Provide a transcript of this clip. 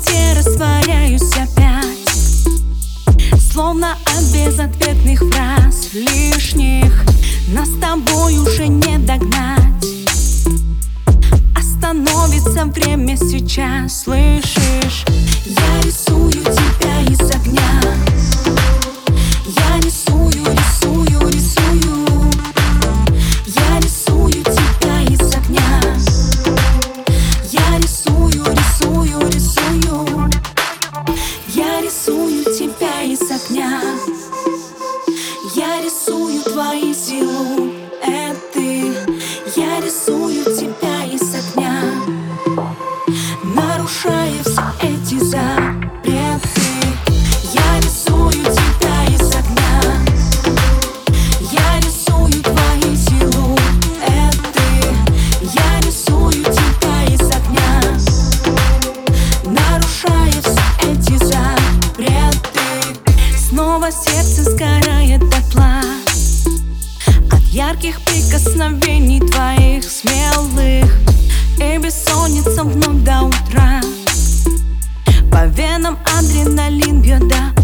темноте растворяюсь опять, словно от безответных фраз лишних. Нас с тобой уже не догнать. Остановится время сейчас, слышишь? Я рисую тебя из огня. Я рисую, рисую, рисую. Я рисую тебя из огня. Я рисую, рисую, рисую. Я рисую тебя из огня. Я рисую твои силуэты. Я рисую тебя из огня, нарушая все эти запреты. Я рисую тебя из огня. Я рисую твои силуэты. Я рисую тебя из огня, нарушая все эти запреты. Снова сердце сгорает дотла от ярких прикосновений твоих смелых, и бессонница вновь до утра. По венам адреналин бьет до